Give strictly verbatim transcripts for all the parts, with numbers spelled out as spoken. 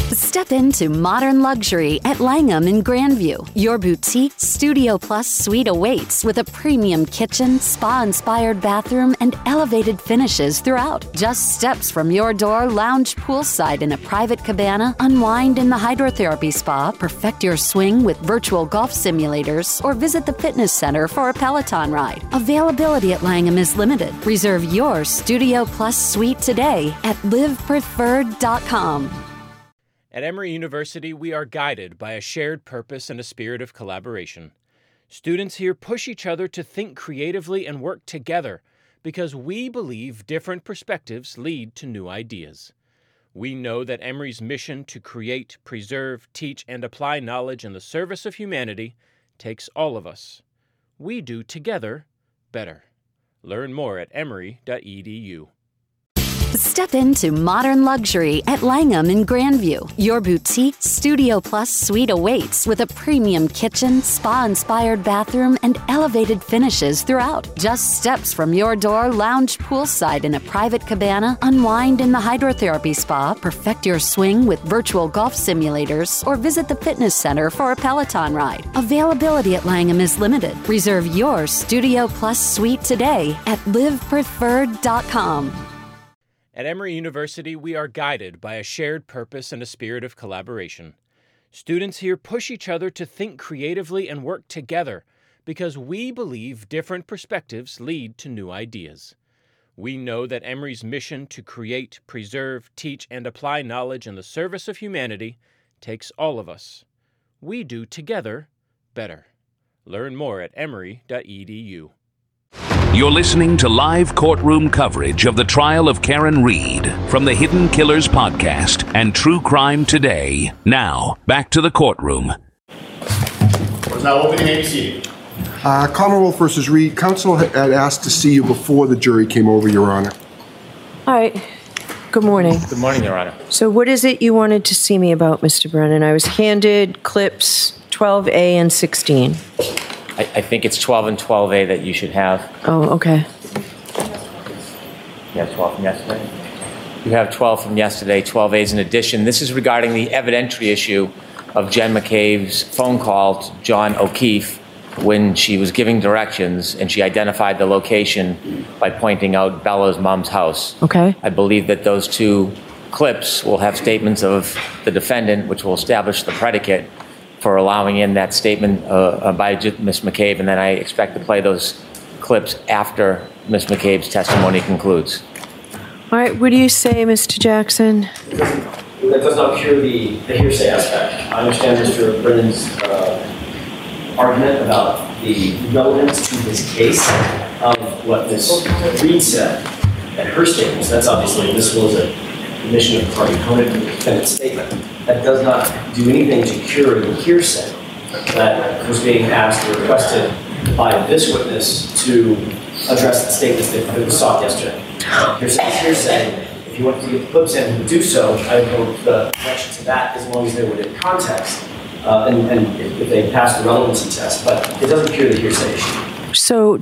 Step into modern luxury at Langham in Grandview. Your boutique Studio Plus suite awaits with a premium kitchen, spa-inspired bathroom, and elevated finishes throughout. Just steps from your door, lounge poolside in a private cabana, unwind in the hydrotherapy spa, perfect your swing with virtual golf simulators, or visit the fitness center for a Peloton ride. Availability at Langham is limited. Reserve your Studio Plus suite today at live preferred dot com. At Emory University, we are guided by a shared purpose and a spirit of collaboration. Students here push each other to think creatively and work together because we believe different perspectives lead to new ideas. We know that Emory's mission to create, preserve, teach, and apply knowledge in the service of humanity takes all of us. We do together better. Learn more at emory dot e d u. Step into modern luxury at Langham in Grandview. Your boutique Studio Plus suite awaits with a premium kitchen, spa-inspired bathroom, and elevated finishes throughout. Just steps from your door, lounge poolside in a private cabana, unwind in the hydrotherapy spa, perfect your swing with virtual golf simulators, or visit the fitness center for a Peloton ride. Availability at Langham is limited. Reserve your Studio Plus suite today at live preferred dot com. At Emory University, we are guided by a shared purpose and a spirit of collaboration. Students here push each other to think creatively and work together because we believe different perspectives lead to new ideas. We know that Emory's mission to create, preserve, teach, and apply knowledge in the service of humanity takes all of us. We do together better. Learn more at emory dot e d u. You're listening to live courtroom coverage of the trial of Karen Read from the Hidden Killers podcast and True Crime Today. Now, back to the courtroom. Court is now open. You may be seated. Uh, Commonwealth versus Read. Counsel had asked to see you before the jury came over, Your Honor. All right. Good morning. Good morning, Your Honor. So what is it you wanted to see me about, Mister Brennan? I was handed clips twelve A and sixteen. I, I think it's twelve and twelve A that you should have. Oh, okay. You have twelve from yesterday? You have twelve from yesterday. twelve A is in addition. This is regarding the evidentiary issue of Jen McCabe's phone call to John O'Keefe when she was giving directions and she identified the location by pointing out Bella's mom's house. Okay. I believe that those two clips will have statements of the defendant, which will establish the predicate for allowing in that statement uh, by Miz McCabe, and then I expect to play those clips after Miz McCabe's testimony concludes. All right, what do you say, Mister Jackson? That does not cure the, the hearsay aspect. I understand Mister Brennan's uh, argument about the relevance to this case of what Miz Read said and her statements. That's obviously admissible as a admission of the party opponent in the defendant's statement. That does not do anything to cure the hearsay that was being asked or requested by this witness to address the statements that was sought yesterday. Hearsay is hearsay. If you want to get the clips in, do so. I would go the objection to that as long as they were in context uh, and, and if they pass the relevancy test. But it doesn't cure the hearsay issue. So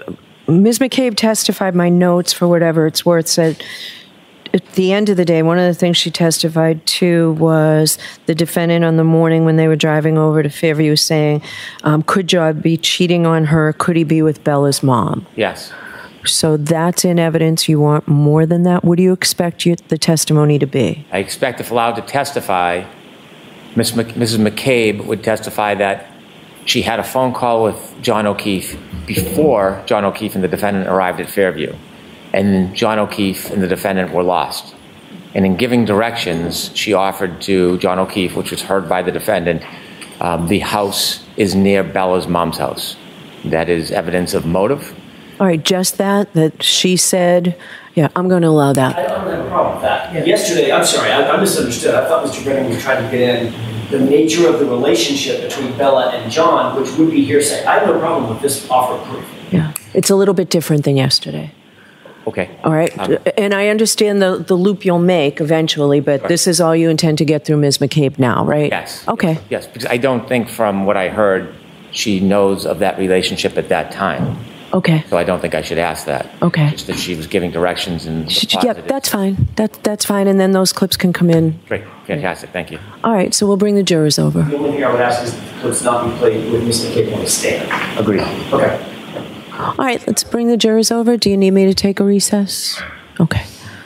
Miz McCabe testified, my notes for whatever it's worth said, at the end of the day, one of the things she testified to was the defendant on the morning when they were driving over to Fairview saying, um, could John be cheating on her? Could he be with Bella's mom? Yes. So that's in evidence. You want more than that? What do you expect you, the testimony to be? I expect, if allowed to testify, Miz Mc, Missus McCabe would testify that she had a phone call with John O'Keefe before John O'Keefe and the defendant arrived at Fairview. And John O'Keefe and the defendant were lost. And in giving directions, she offered to John O'Keefe, which was heard by the defendant, um, the house is near Bella's mom's house. That is evidence of motive. All right, just that, that she said, yeah, I'm going to allow that. I don't have a problem with that. Yeah. Yesterday, I'm sorry, I, I misunderstood. I thought Mister Brennan was trying to get in the nature of the relationship between Bella and John, which would be hearsay. I have no problem with this offer of proof. Yeah, it's a little bit different than yesterday. Okay. All right. Um, and I understand the, the loop you'll make eventually, but right. This is all you intend to get through Miz McCabe now, right? Yes. Okay. Yes, yes, because I don't think from what I heard, she knows of that relationship at that time. Okay. So I don't think I should ask that. Okay. Just that she was giving directions and. Sh- Yep, that's fine. That, that's fine, and then those clips can come in. Great, fantastic, thank you. All right, so we'll bring the jurors over. The only thing I would ask is that the clips not be played with Miz McCabe on the stand. Agreed. Okay. All right, let's bring the jurors over. Do you need me to take a recess? Okay.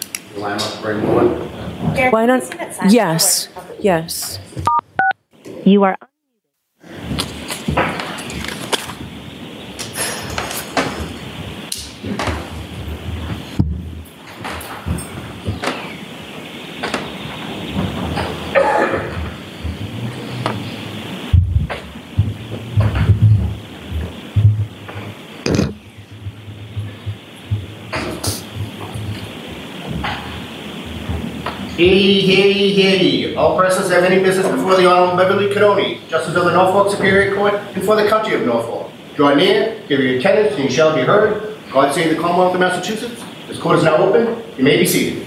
Why not? Yes, yes. You are. Hear ye, hear ye, hear ye. All persons have any business before the Honorable Beverly Codoni, Justice of the Norfolk Superior Court, and for the County of Norfolk. Draw near, give your attendance, and you shall be heard. God save the Commonwealth of Massachusetts. This court is now open. You may be seated.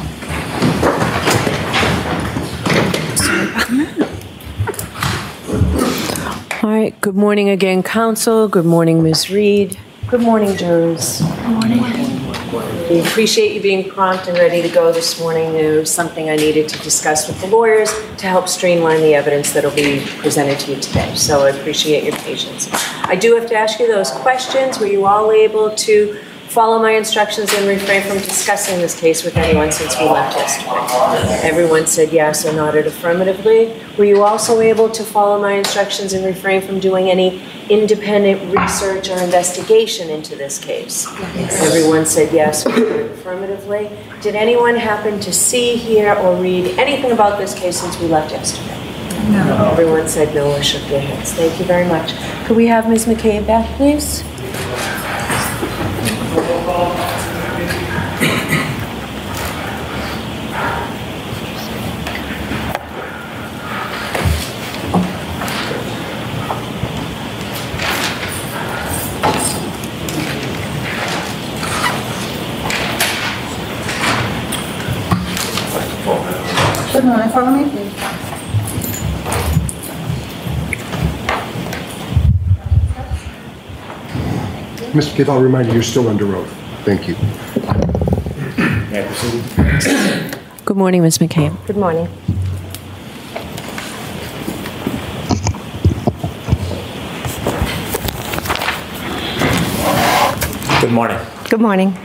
All right, good morning again, counsel. Good morning, Miz Reed. Good morning, jurors. Good morning. We appreciate you being prompt and ready to go this morning. There was something I needed to discuss with the lawyers to help streamline the evidence that will be presented to you today. So I appreciate your patience. I do have to ask you those questions. Were you all able to follow my instructions and refrain from discussing this case with anyone since we left yesterday? Everyone said yes or nodded affirmatively. Were you also able to follow my instructions and refrain from doing any independent research or investigation into this case? Yes. Everyone said yes or nodded affirmatively. Did anyone happen to see, hear, or read anything about this case since we left yesterday? No. Everyone said no or shook their heads. Thank you very much. Could we have Miz McCabe back, please? Good morning, follow me, please. Mister Kidd, I'll remind you, you're still under oath. Thank you. May I proceed? Good morning, Miz McCabe. Good morning. Good morning. Good morning.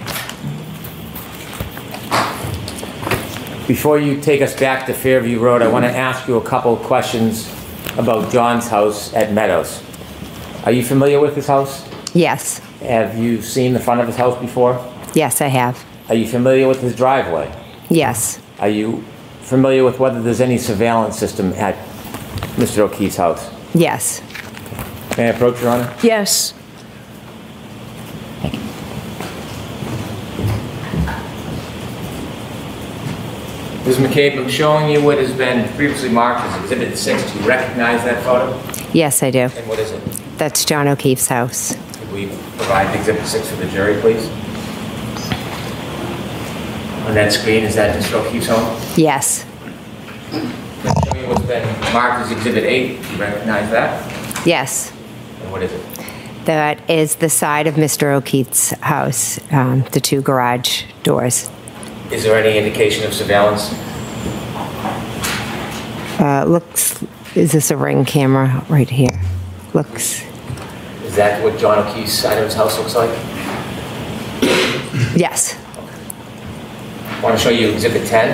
Before you take us back to Fairview Road, I want to ask you a couple of questions about John's house at Meadows. Are you familiar with his house? Yes. Have you seen the front of his house before? Yes, I have. Are you familiar with his driveway? Yes. Are you familiar with whether there's any surveillance system at Mister O'Keefe's house? Yes. May I approach, Your Honor? Yes. Miz McCabe, I'm showing you what has been previously marked as Exhibit six. Do you recognize that photo? Yes, I do. And what is it? That's John O'Keefe's house. Could we provide Exhibit six for the jury, please? On that screen, is that Mister O'Keefe's home? Yes. I'm showing you what's been marked as Exhibit eight. Do you recognize that? Yes. And what is it? That is the side of Mister O'Keefe's house, um, the two garage doors. Is there any indication of surveillance? Uh, looks, is this a Ring camera right here? Looks. Is that what John O'Keefe's side of his house looks like? Yes. I want to show you Exhibit ten.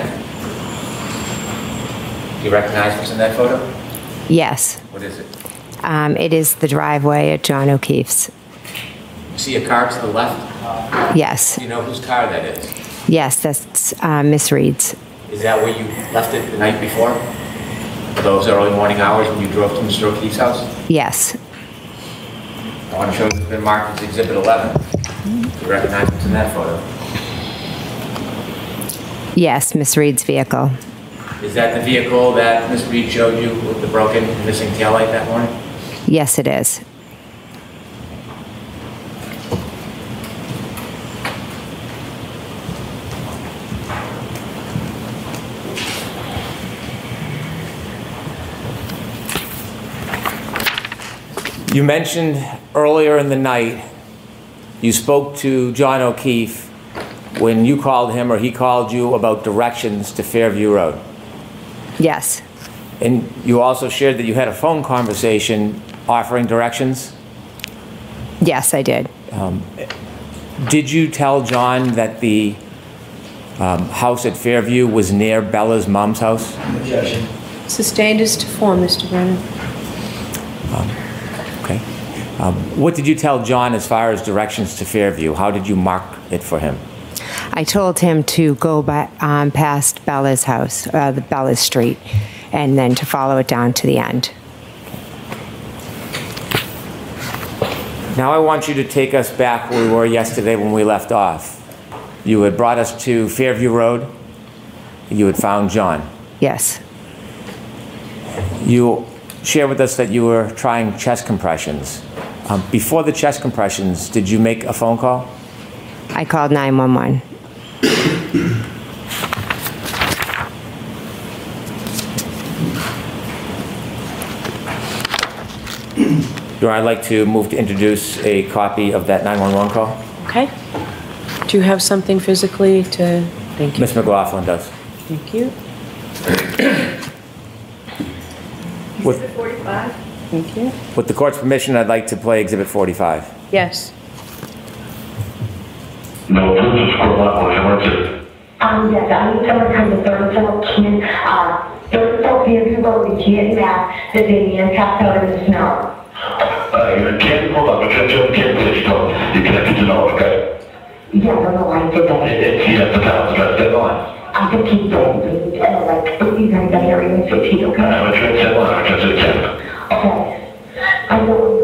Do you recognize what's in that photo? Yes. What is it? Um, it is the driveway at John O'Keefe's. You see a car to the left? Yes. Do you know whose car that is? Yes, that's uh, Miss Reed's. Is that where you left it the night before? Those early morning hours when you drove to Mister O'Keefe's house? Yes. I want to show you it's been marked as Exhibit eleven. Do you recognize what's in that photo? Yes, Miss Reed's vehicle. Is that the vehicle that Miss Reed showed you with the broken, missing taillight that morning? Yes, it is. You mentioned earlier in the night you spoke to John O'Keefe when you called him or he called you about directions to Fairview Road. Yes. And you also shared that you had a phone conversation offering directions? Yes, I did. Um, did you tell John that the um, house at Fairview was near Bella's mom's house? Objection. Sustained as to form, Mister Brennan. Um, okay. Um, what did you tell John as far as directions to Fairview? How did you mark it for him? I told him to go by, um, past Bella's house, uh, the Bella's Street, and then to follow it down to the end. Now I want you to take us back where we were yesterday when we left off. You had brought us to Fairview Road. You had found John. Yes. You shared with us that you were trying chest compressions. Um, before the chest compressions, did you make a phone call? I called nine one one. I'd like to move to introduce a copy of that nine one one call. Okay. Do you have something physically to... Thank you. Miz McLaughlin does. Thank you. With, Exhibit forty-five. Thank you. with the court's permission, I'd like to play Exhibit forty-five. Yes. No, this is for what was emergency. Um, yes, I need someone to come to third floor, Ken, uh, third floor Fairview Road in Canton, Mass. There's a man passed out in the snow. Uh, you can't hold on, but you're can't please go. You can't get to know, okay? Yeah, no, no, I did that. You have to tell us about that line. I can keep going, please, uh, like, you guys got area in fifty, okay? I'm a trans that line, I'm just a ten. Okay. I know.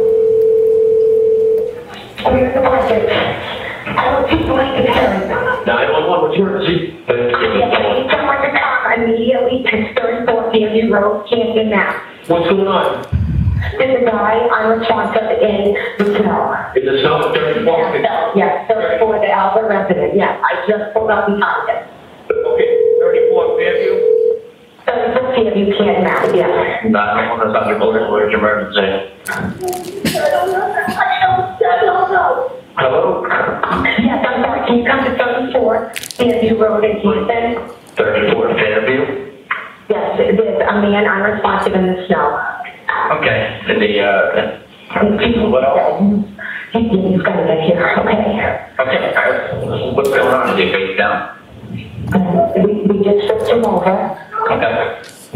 We're in the budget. I don't keep going to Karen. nine one one, what's your emergency? Yes, I need someone to come immediately to third floor Fairview Road, Canton, Mass. What's going on? There's a guy unresponsive in the snow. In the snow, third floor? Yes, so, yes, third floor, the Albert resident, yes. I just pulled up and found him. Okay, thirty-four Fairview? third floor Fairview, Canton, Mass, yes. nine one one, that's not your order, where's your emergency? I don't know, I don't, I don't know. Hello? Yes, I'm sorry, can you come to thirty-four Fairview Road in Houston? thirty-four Fairview? Yes, there's a man unresponsive in the snow. Okay, and the, uh, what else? He, he's gotta get here, okay? Okay, uh, what's going on? Is he face down? Um, we, we just flipped him over. Okay.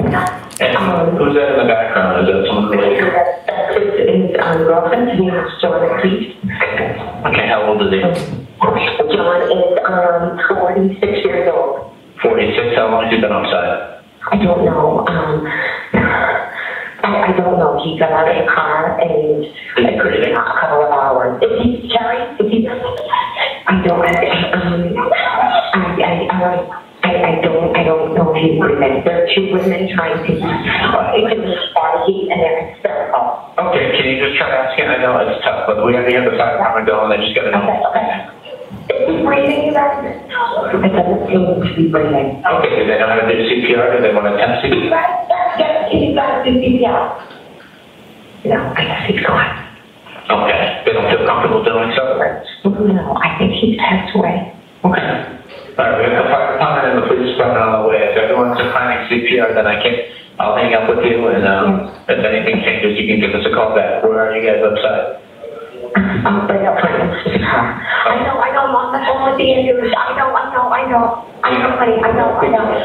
And who's that in the background? Is that someone related? That's his, his um, girlfriend, his name is John O'Keefe. Okay, how old is he? John is um, forty-six years old. forty-six, how long has he been outside? I don't know. Um, I, I don't know. He got out of the car and it could have been a couple of hours. Is he, Terry? Is he? I don't. I, um, I, I, I, I, I don't. I don't know if he's breathing. There are two women trying to into his body and they're hysterical. Okay, can you just try to ask him? I know it's tough, but we have to have the fire department go and they just got to know. Okay. Okay. Is he breathing, you guys? It doesn't seem to be breathing. Okay, do they know how to do C P R? Do they want to attempt C P R? Yes, he's got to do C P R. No, I guess he's gone. Okay, they don't feel comfortable doing so? No, I think he's passed away. Okay. All right, we have the fire department and the police department on the way. If everyone's declining C P R, then I can, I'll hang up with you, and um, if anything changes, you can give us a call back. Where are you guys outside? I'm right up front of the car. I know, I know, I'm on the phone with the Andrews. I know, I know, I know. I know, honey, I know, I know.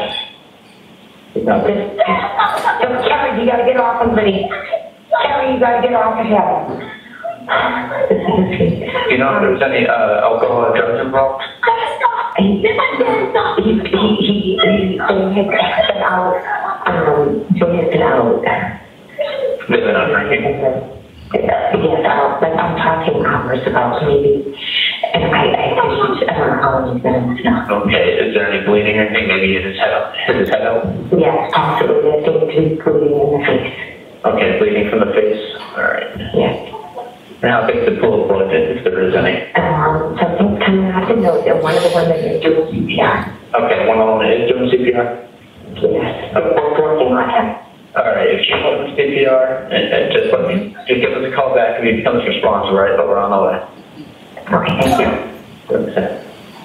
No, this, no, Terry, you gotta get off of me. Terry, you gotta get off of him. This is his feet. Do you know if there was any uh, alcohol or drugs involved? He, he, he, he, he had been out, um, he had been out. They've been out drinking? Yes, uh, like I'm talking hours about maybe, and I, I think he's, I don't know how long he's been in the snow. Okay, is there any bleeding or anything? Maybe his head out? His head out? Yes, possibly. I think he's bleeding in the face. Okay, bleeding from the face? All right. Yes. And how big the pool of blood is, if there is any? Um, something's coming out the nose, and one of the women is doing C P R. Okay, one of them is doing C P R? Yes, I'm working on him. All right, if you want C P R, and, and just let me, just give us a call back if you becomes responsive, right? But we're on the way. Okay, thank you.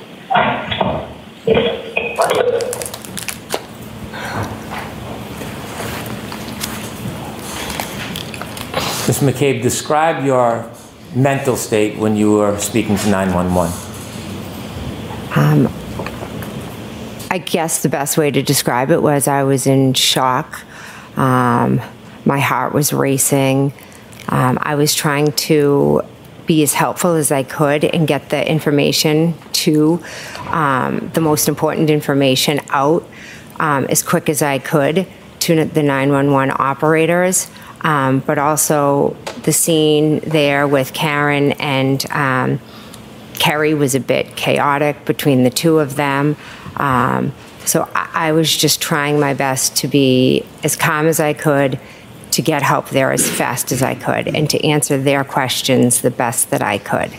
Miz McCabe, describe your mental state when you were speaking to nine one one. Um, I guess the best way to describe it was I was in shock. Um, my heart was racing. Um, I was trying to be as helpful as I could and get the information to, um, the most important information out um, as quick as I could to the nine one one operators. Um, but also the scene there with Karen and um, Kerry was a bit chaotic between the two of them. Um, so I, I was just trying my best to be as calm as I could, to get help there as fast as I could, and to answer their questions the best that I could.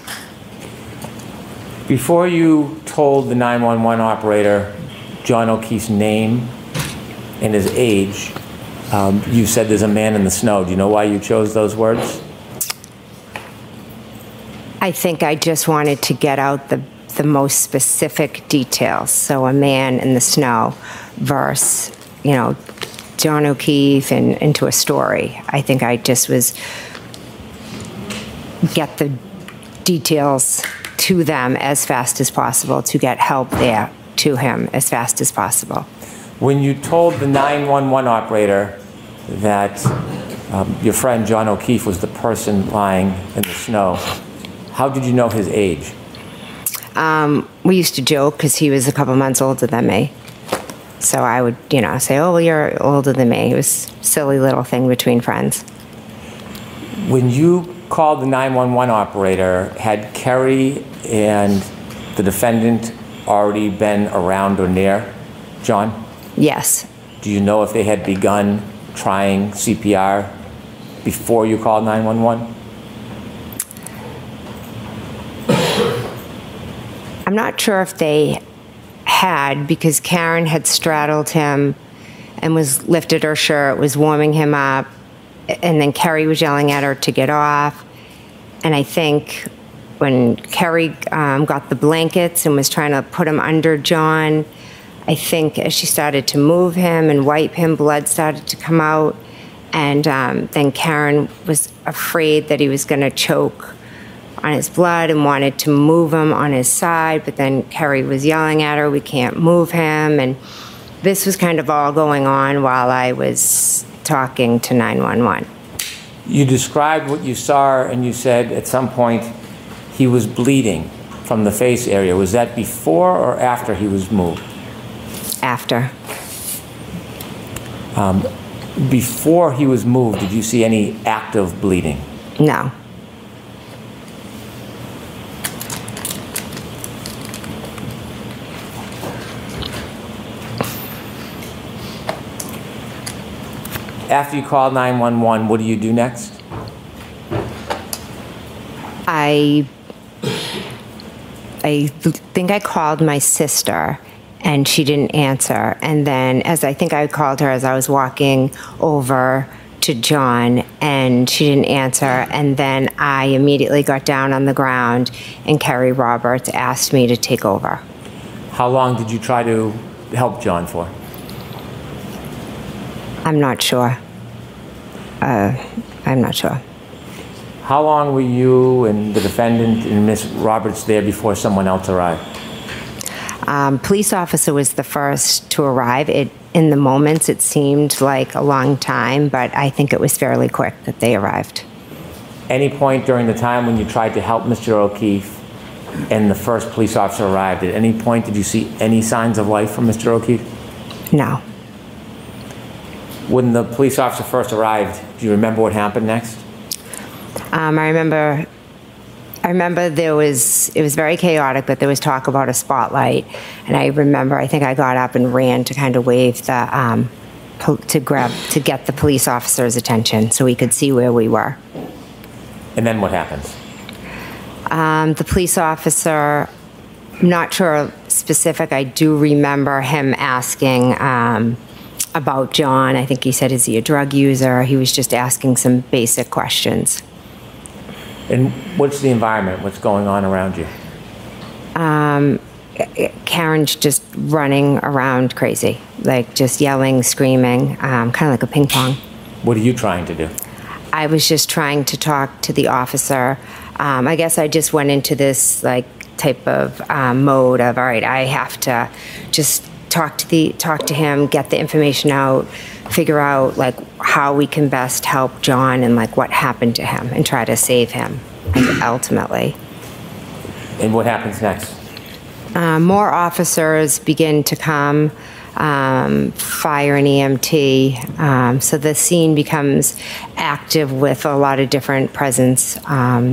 Before you told the nine one one operator John O'Keefe's name and his age, um, you said there's a man in the snow. Do you know why you chose those words? I think I just wanted to get out the, the most specific details. So a man in the snow versus, you know, John O'Keefe and into a story. I think I just was get the details to them as fast as possible, to get help there to him as fast as possible. When you told the nine one one operator that um, your friend John O'Keefe was the person lying in the snow, how did you know his age? Um, we used to joke because he was a couple months older than me. So I would, you know, say, oh, well, you're older than me. It was a silly little thing between friends. When you called the nine one one operator, had Kerry and the defendant already been around or near John? Yes. Do you know if they had begun trying C P R before you called nine one one? I'm not sure if they had, because Karen had straddled him and was lifted her shirt, was warming him up, and then Kerry was yelling at her to get off. And I think when Kerry um, got the blankets and was trying to put him under John, I think as she started to move him and wipe him, blood started to come out. And um, then Karen was afraid that he was going to choke on his blood and wanted to move him on his side, but then Kerry was yelling at her, we can't move him. And this was kind of all going on while I was talking to nine one one. You described what you saw, and you said at some point he was bleeding from the face area. Was that before or after he was moved? After. Um, before he was moved, did you see any active bleeding? No. After you called nine one one, what do you do next? I I think I called my sister, and she didn't answer. And then, as I think I called her as I was walking over to John, and she didn't answer. And then I immediately got down on the ground, and Kerry Roberts asked me to take over. How long did you try to help John for? I'm not sure. Uh, I'm not sure. How long were you and the defendant and Miss Roberts there before someone else arrived? Um, police officer was the first to arrive. It, in the moments, it seemed like a long time, but I think it was fairly quick that they arrived. Any point during the time when you tried to help Mister O'Keefe and the first police officer arrived, at any point did you see any signs of life from Mister O'Keefe? No. When the police officer first arrived, do you remember what happened next? Um, I remember, I remember there was, it was very chaotic, but there was talk about a spotlight. And I remember, I think I got up and ran to kind of wave the, um, po- to grab, to get the police officer's attention so he could see where we were. And then what happens? Um, the police officer, I'm not sure specific, I do remember him asking, um, about John. I think he said, is he a drug user? He was just asking some basic questions. And what's the environment? What's going on around you? Um, Karen's just running around crazy, like just yelling, screaming, um, kind of like a ping pong. What are you trying to do? I was just trying to talk to the officer. Um, I guess I just went into this like type of um, mode of, all right, I have to just talk to the talk to him, get the information out, figure out like how we can best help John and like what happened to him, and try to save him ultimately. And what happens next? Uh, more officers begin to come, um, fire and E M T. Um, so the scene becomes active with a lot of different presence. Um,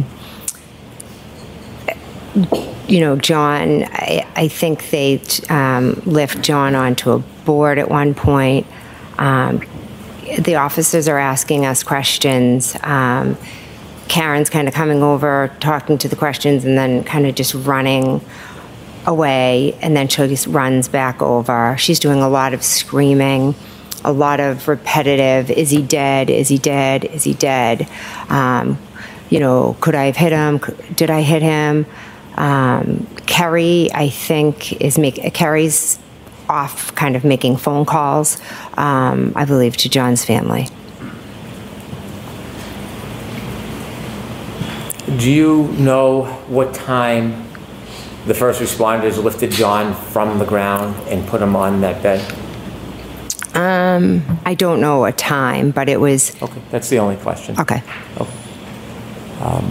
you know, John, I, I think they um, lift John onto a board at one point. Um, the officers are asking us questions. Um, Karen's kind of coming over, talking to the questions, and then kind of just running away, and then she just runs back over. She's doing a lot of screaming, a lot of repetitive, is he dead, is he dead, is he dead? Um, you know, could I have hit him? Did I hit him? Um, Kerry, I think, is make Kerry's off kind of making phone calls, um, I believe, to John's family. Do you know what time the first responders lifted John from the ground and put him on that bed? Um, I don't know a time, but it was... Okay, that's the only question. Okay. Okay. Um,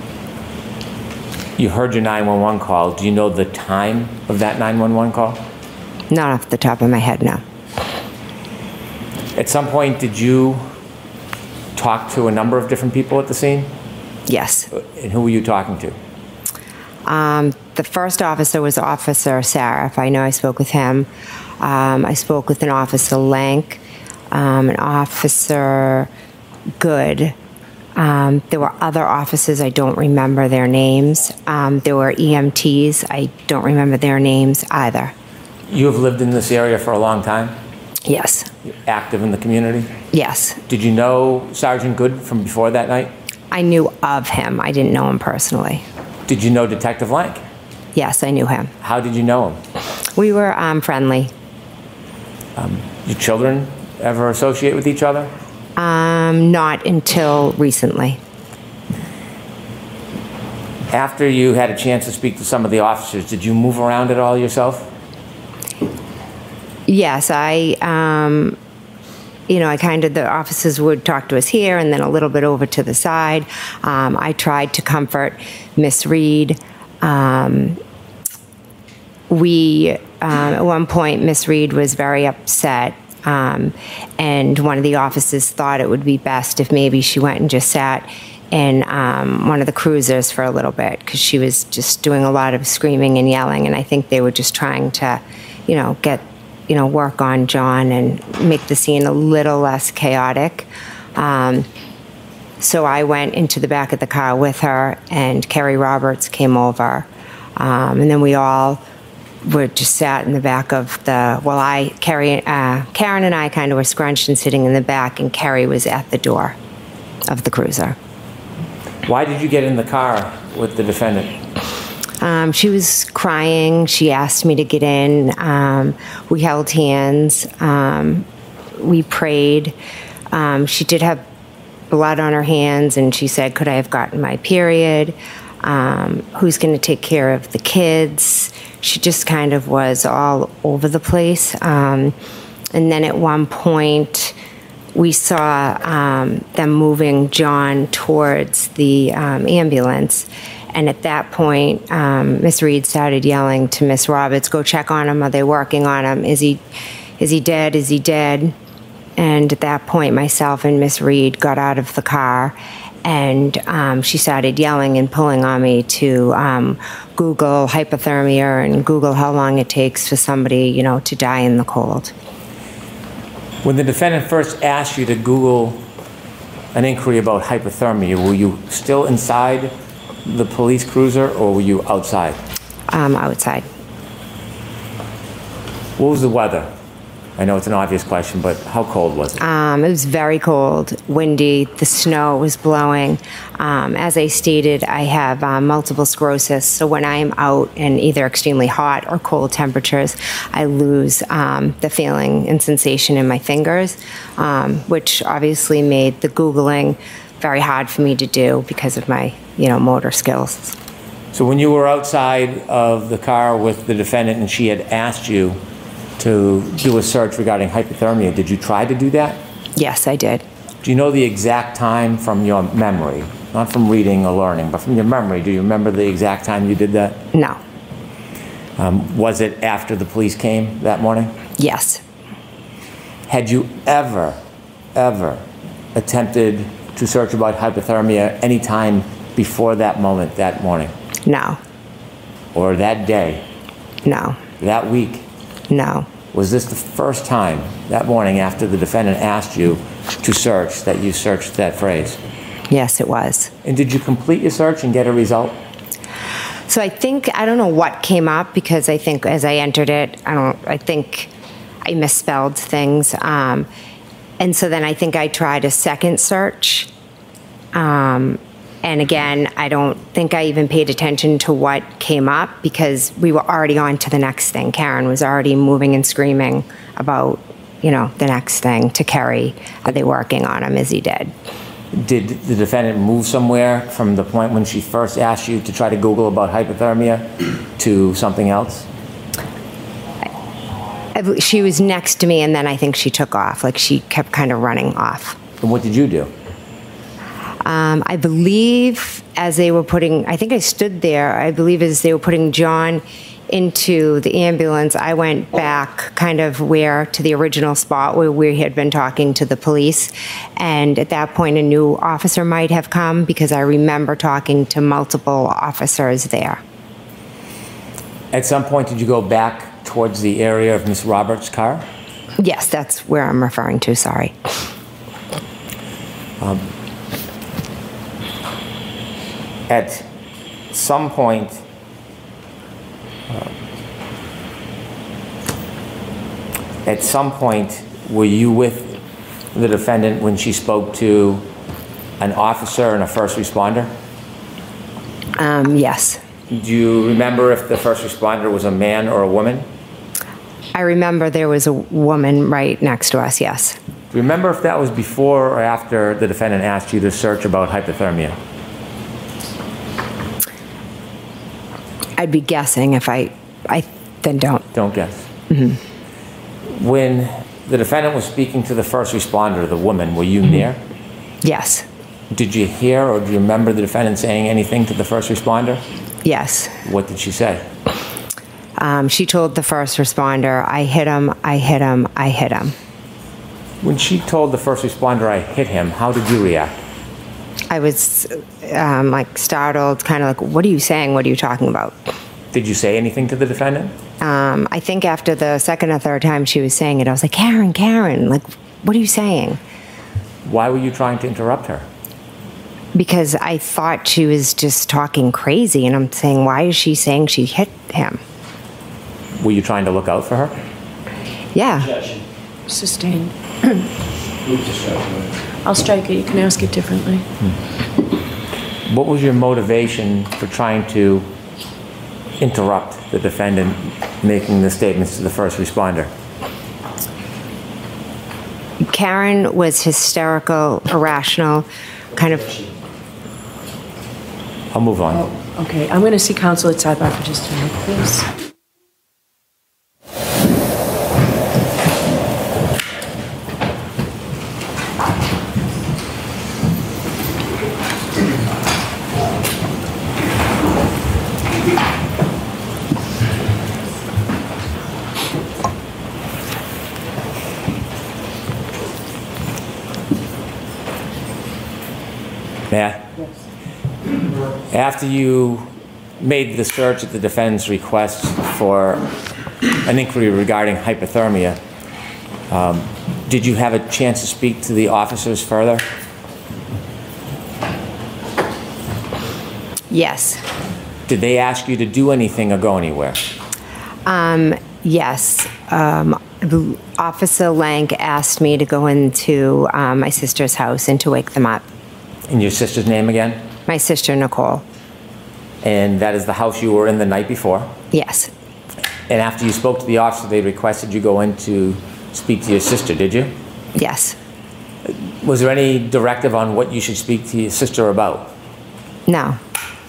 you heard your nine one one call. Do you know the time of that nine one one call? Not off the top of my head, no. At some point, did you talk to a number of different people at the scene? Yes. And who were you talking to? Um, the first officer was Officer Saraf. I know I spoke with him. Um, I spoke with an Officer Lank, um, an Officer Good. Um, there were other officers, I don't remember their names. Um, there were E M Ts, I don't remember their names either. You have lived in this area for a long time? Yes. You're active in the community? Yes. Did you know Sergeant Good from before that night? I knew of him. I didn't know him personally. Did you know Detective Lank? Yes, I knew him. How did you know him? We were um, friendly. Um, your children ever associate with each other? Um, not until recently. After you had a chance to speak to some of the officers, did you move around at all yourself? Yes, I, um, you know, I kind of, the officers would talk to us here and then a little bit over to the side. Um, I tried to comfort Miss Reed. Um, we, um, at one point, Miss Reed was very upset. Um, and one of the officers thought it would be best if maybe she went and just sat in um, one of the cruisers for a little bit, because she was just doing a lot of screaming and yelling, and I think they were just trying to, you know, get, you know, work on John and make the scene a little less chaotic. Um, so I went into the back of the car with her, and Kerry Roberts came over, um, and then we all were just sat in the back of the, well, I, Kerry, uh, Karen and I kind of were scrunched and sitting in the back, and Kerry was at the door of the cruiser. Why did you get in the car with the defendant? Um, she was crying. She asked me to get in. Um, we held hands. Um, we prayed. Um, she did have blood on her hands, and she said, could I have gotten my period? Um, who's going to take care of the kids? She just kind of was all over the place. Um, and then at one point, we saw um, them moving John towards the um, ambulance. And at that point, um, Miss Reed started yelling to Miss Roberts, go check on him. Are they working on him? Is he, is he dead? Is he dead? And at that point, myself and Miss Reed got out of the car, and um, she started yelling and pulling on me to um, Google hypothermia and Google how long it takes for somebody, you know, to die in the cold. When the defendant first asked you to Google an inquiry about hypothermia, were you still inside the police cruiser, or were you outside? Um, outside. What was the weather? I know it's an obvious question, but how cold was it? Um, it was very cold, windy, the snow was blowing. Um, as I stated, I have uh, multiple sclerosis, so when I am out in either extremely hot or cold temperatures, I lose um, the feeling and sensation in my fingers, um, which obviously made the Googling very hard for me to do because of my, you know, motor skills. So when you were outside of the car with the defendant and she had asked you to do a search regarding hypothermia, did you try to do that? Yes, I did. Do you know the exact time from your memory? Not from reading or learning, but from your memory. Do you remember the exact time you did that? No. Um, was it after the police came that morning? Yes. Had you ever, ever attempted to search about hypothermia any time before that moment, that morning? No. Or that day? No. That week? No. Was this the first time that morning after the defendant asked you to search that you searched that phrase? Yes, it was. And did you complete your search and get a result? So I think, I don't know what came up because I think as I entered it, I don't, I think I misspelled things. Um, and so then I think I tried a second search. Um, And again, I don't think I even paid attention to what came up because we were already on to the next thing. Karen was already moving and screaming about, you know, the next thing to Kerry. Are they working on him? Is he dead? Did the defendant move somewhere from the point when she first asked you to try to Google about hypothermia to something else? I, she was next to me and then I think she took off. Like she kept kind of running off. And what did you do? Um, I believe as they were putting, I think I stood there, I believe as they were putting John into the ambulance, I went back kind of where, to the original spot where we had been talking to the police. And at that point, a new officer might have come because I remember talking to multiple officers there. At some point, did you go back towards the area of Miss Roberts' car? Yes, that's where I'm referring to, sorry. Um, At some point, uh, at some point, were you with the defendant when she spoke to an officer and a first responder? Um, yes. Do you remember if the first responder was a man or a woman? I remember there was a woman right next to us, yes. Do you remember if that was before or after the defendant asked you to search about hypothermia? I'd be guessing if I, I then don't. Don't guess. Mm-hmm. When the defendant was speaking to the first responder, the woman, were you near? Yes. Did you hear or do you remember the defendant saying anything to the first responder? Yes. What did she say? Um, she told the first responder, I hit him, I hit him, I hit him. When she told the first responder, I hit him, how did you react? I was um, like startled, kind of like, what are you saying? What are you talking about? Did you say anything to the defendant? Um, I think after the second or third time she was saying it, I was like, Karen, Karen, like, what are you saying? Why were you trying to interrupt her? Because I thought she was just talking crazy, and I'm saying, why is she saying she hit him? Were you trying to look out for her? Yeah. Sustained. I'll strike it. You can ask it differently. Hmm. What was your motivation for trying to interrupt the defendant making the statements to the first responder? Karen was hysterical, irrational, kind of. I'll move on. Oh, okay, I'm going to see counsel at sidebar for just a minute, please. Yeah. After you made the search at the defendant's request for an inquiry regarding hypothermia, um, did you have a chance to speak to the officers further? Yes. Did they ask you to do anything or go anywhere? Um, yes. Um, I Officer Lank asked me to go into um, my sister's house and to wake them up. And your sister's name again? My sister, Nicole. And that is the house you were in the night before? Yes. And after you spoke to the officer, they requested you go in to speak to your sister, did you? Yes. Was there any directive on what you should speak to your sister about? No.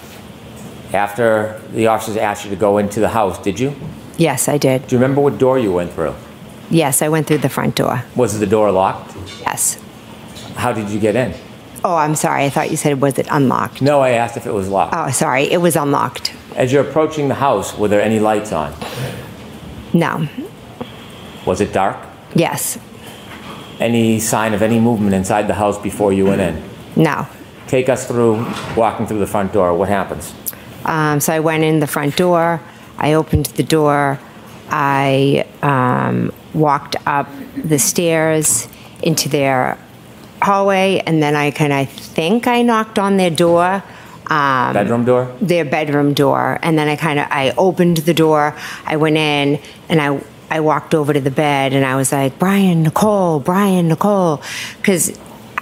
After the officers asked you to go into the house, did you? Yes, I did. Do you remember what door you went through? Yes, I went through the front door. Was the door locked? Yes. How did you get in? Oh, I'm sorry. I thought you said, was it unlocked? No, I asked if it was locked. Oh, sorry. It was unlocked. As you're approaching the house, were there any lights on? No. Was it dark? Yes. Any sign of any movement inside the house before you went in? No. Take us through walking through the front door. What happens? Um, so I went in the front door. I opened the door. I um, walked up the stairs into their hallway, and then I kind of think I knocked on their door. Um, bedroom door? Their bedroom door. And then I kind of, I opened the door. I went in, and I I walked over to the bed, and I was like, Brian, Nicole, Brian, Nicole. Because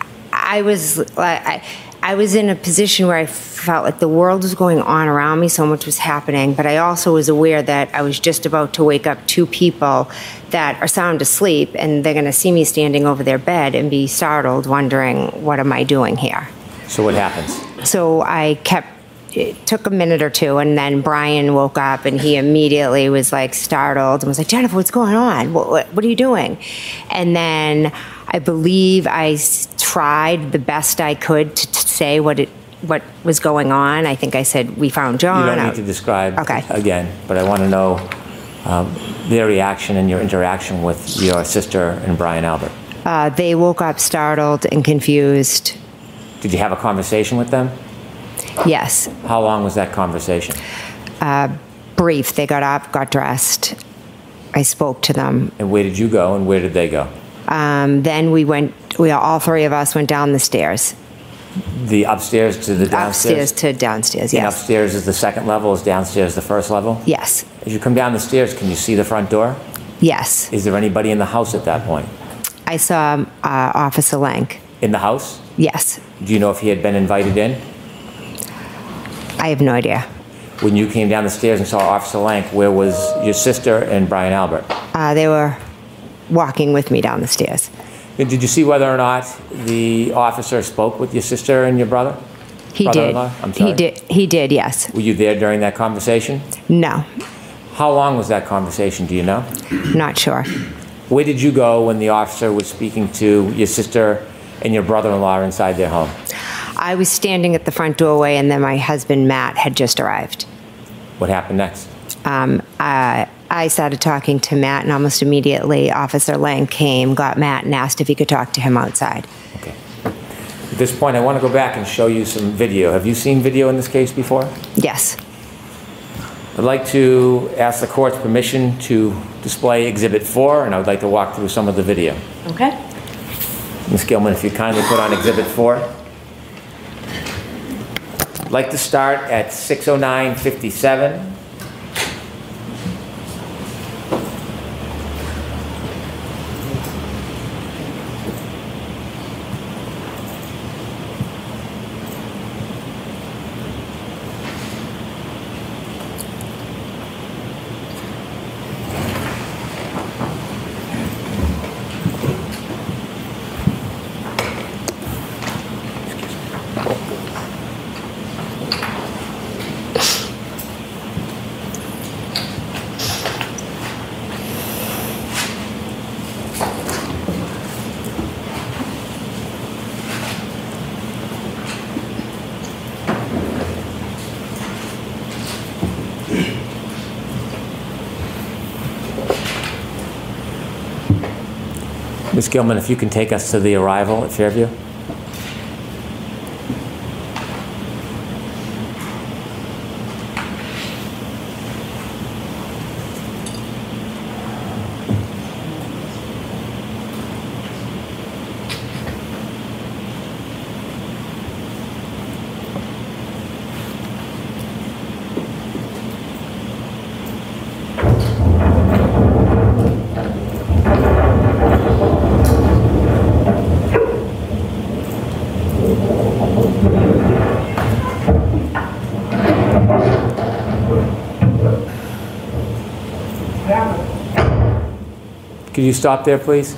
I was like, I, I was in a position where I felt like the world was going on around me, so much was happening, but I also was aware that I was just about to wake up two people that are sound asleep, and they're going to see me standing over their bed and be startled, wondering, what am I doing here? So what happens? So I kept, it took a minute or two, and then Brian woke up, and he immediately was like startled and was like, Jennifer, what's going on? What, what, what are you doing? And then I believe I s- tried the best I could to, to say what it what was going on. I think I said, we found John. You don't I- need to describe Okay. again, but I want to know um, their reaction and your interaction with your sister and Brian Albert. Uh, they woke up startled and confused. Did you have a conversation with them? Yes. How long was that conversation? Uh, brief. They got up, got dressed. I spoke to them. And where did you go, and where did they go? Um, then we went, we all three of us went down the stairs. The upstairs to the downstairs? Upstairs to downstairs, And yes. upstairs is the second level, is downstairs the first level? Yes. As you come down the stairs, can you see the front door? Yes. Is there anybody in the house at that point? I saw uh, Officer Lank. In the house? Yes. Do you know if he had been invited in? I have no idea. When you came down the stairs and saw Officer Lank, where was your sister and Brian Albert? Uh, they were walking with me down the stairs. And did you see whether or not the officer spoke with your sister and your brother? He did. Brother-in-law? I'm sorry. He did. He did. Yes. Were you there during that conversation? No. How long was that conversation? Do you know? Not sure. Where did you go when the officer was speaking to your sister and your brother-in-law inside their home? I was standing at the front doorway, and then my husband Matt had just arrived. What happened next? Um, I, I started talking to Matt, and almost immediately Officer Lang came, got Matt, and asked if he could talk to him outside. Okay. At this point, I want to go back and show you some video. Have you seen video in this case before? Yes. I'd like to ask the court's permission to display Exhibit four, and I would like to walk through some of the video. Okay. Miz Gilman, if you kindly put on Exhibit four. I'd like to start at six oh nine fifty-seven. Miz Gilman, if you can take us to the arrival at Fairview. Could you stop there, please?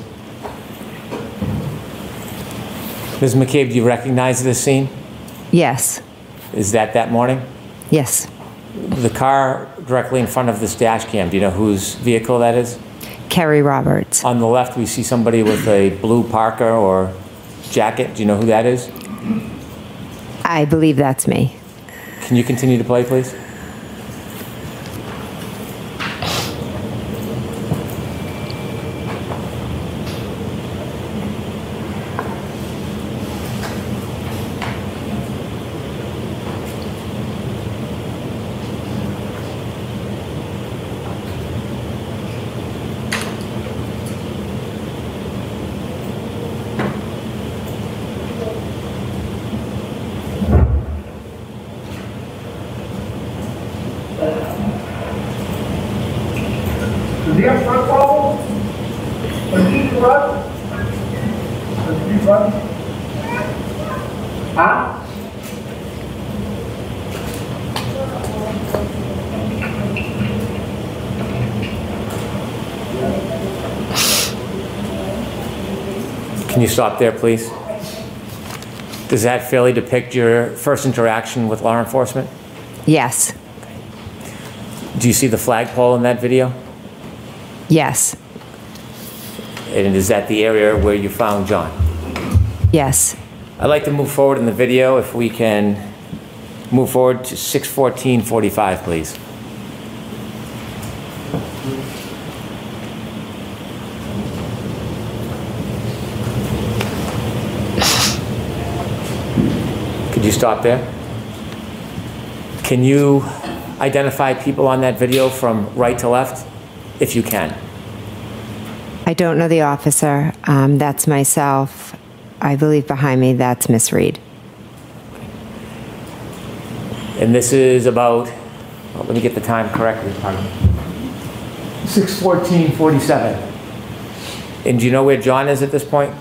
Miz McCabe, do you recognize this scene? Yes. Is that that morning? Yes. The car directly in front of this dash cam, do you know whose vehicle that is? Kerry Roberts. On the left, we see somebody with a blue parka or jacket. Do you know who that is? I believe that's me. Can you continue to play, please? Does he have front problem? Does he run? Does he run? Huh? Can you stop there, please? Does that fairly depict your first interaction with law enforcement? Yes. Do you see the flagpole in that video? Yes. And is that the area where you found John? Yes. I'd like to move forward in the video if we can move forward to six fourteen forty-five, please. Could you stop there? Can you identify people on that video from right to left, if you can? I don't know the officer. Um, that's myself. I believe behind me, that's Miss Reed. And this is about, well, let me get the time correctly, pardon me. six fourteen forty-seven. And do you know where John is at this point?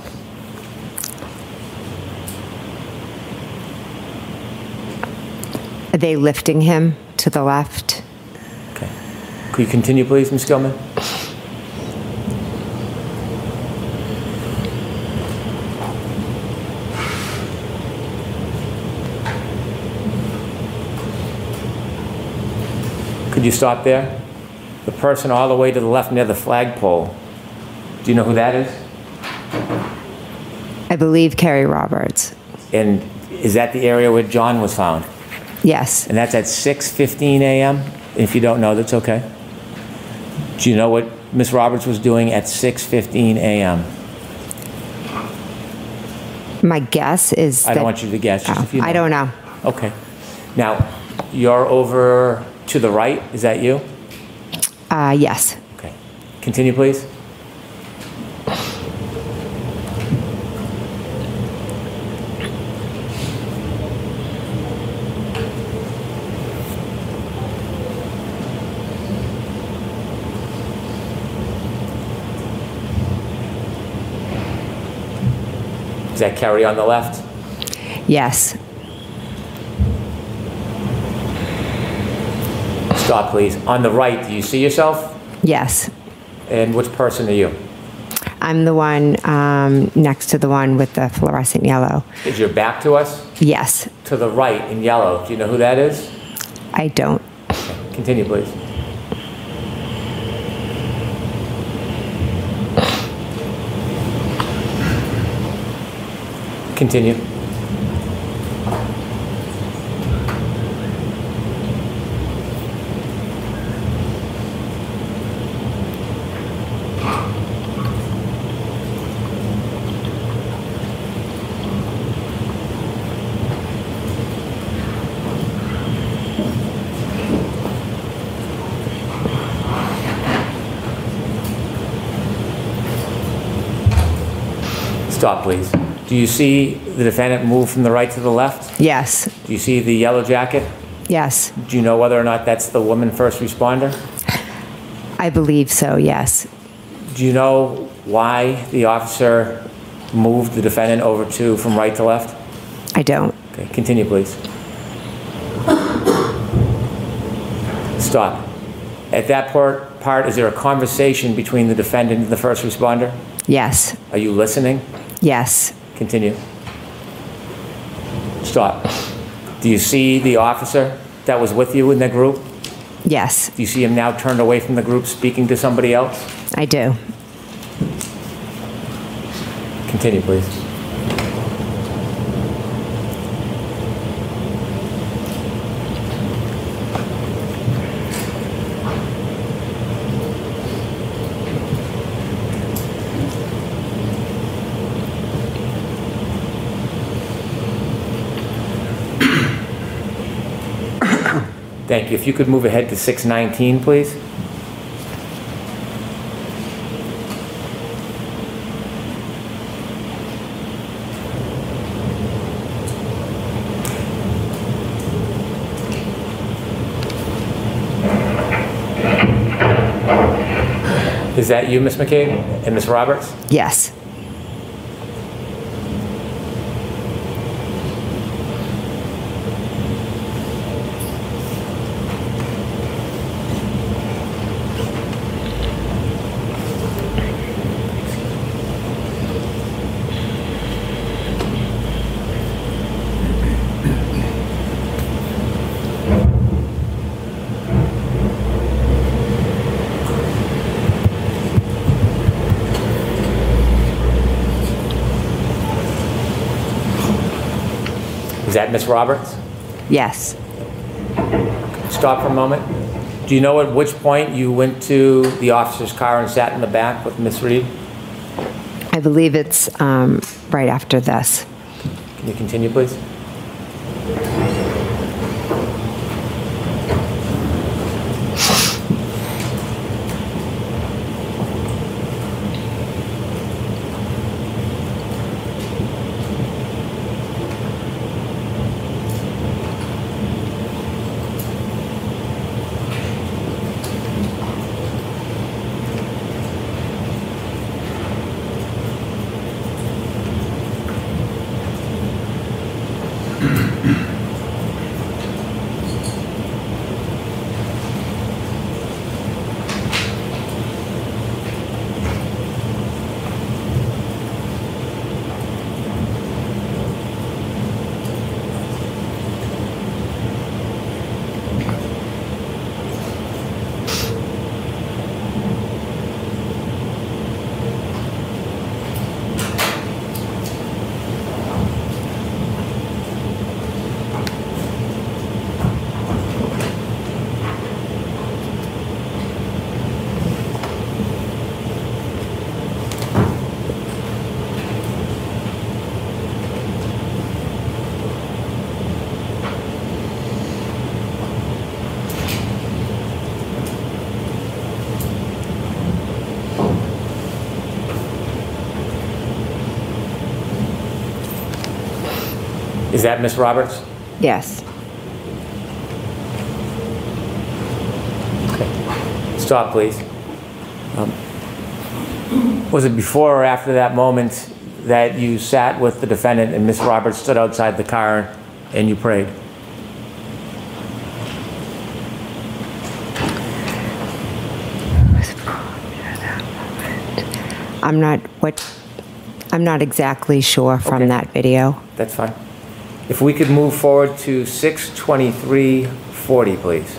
Are they lifting him to the left? Okay. Could you continue, please, Miz Gilman? Could you stop there? The person all the way to the left near the flagpole. Do you know who that is? I believe Kerry Roberts. And is that the area where John was found? Yes. And that's at six fifteen a m? If you don't know, that's okay. Do you know what Miss Roberts was doing at six fifteen a m? My guess is I that, don't want you to guess, just oh, if you know. I don't know. Okay. Now, you're over to the right, is that you? Uh, yes. Okay. Continue, please. Is that Kerry on the left? Yes. Stop, please. On the right, do you see yourself? Yes. And which person are you? I'm the one um, next to the one with the fluorescent yellow. Is your back to us? Yes. To the right in yellow. Do you know who that is? I don't. Okay. Continue, please. Continue. Stop, please. Do you see the defendant move from the right to the left? Yes. Do you see the yellow jacket? Yes. Do you know whether or not that's the woman first responder? I believe so, yes. Do you know why the officer moved the defendant over to from right to left? I don't. Okay, continue, please. Stop. At that part, part, is there a conversation between the defendant and the first responder? Yes. Are you listening? Yes. Continue. Stop. Do you see the officer that was with you in the group? Yes. Do you see him now turned away from the group speaking to somebody else? I do. Continue, please. Thank you. If you could move ahead to six nineteen, please. Is that you, Miz McCabe and Miz Roberts? Yes. Is that Miz Roberts? Yes. Stop for a moment. Do you know at which point you went to the officer's car and sat in the back with Miz Reed? I believe it's um, right after this. Can you continue, please? Is that Miz Roberts? Yes. Okay. Stop, please. Um, was it before or after that moment that you sat with the defendant and Miz Roberts stood outside the car and you prayed? I'm not what I'm not exactly sure from Okay. that video. That's fine. If we could move forward to six twenty-three forty, please.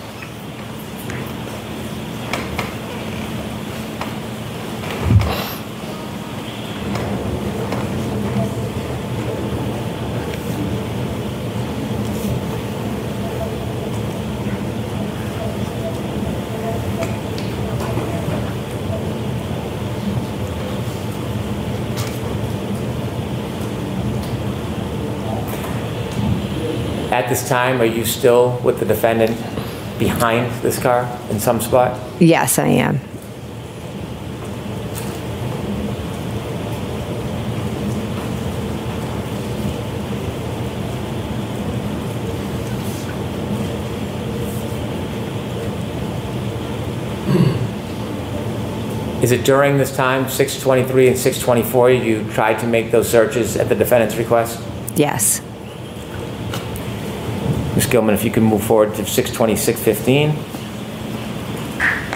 At this time, are you still with the defendant behind this car in some spot? Yes, I am. Is it during this time, six twenty-three and six twenty-four, you tried to make those searches at the defendant's request? Yes. Miz Gilman, if you can move forward to six twenty-six fifteen.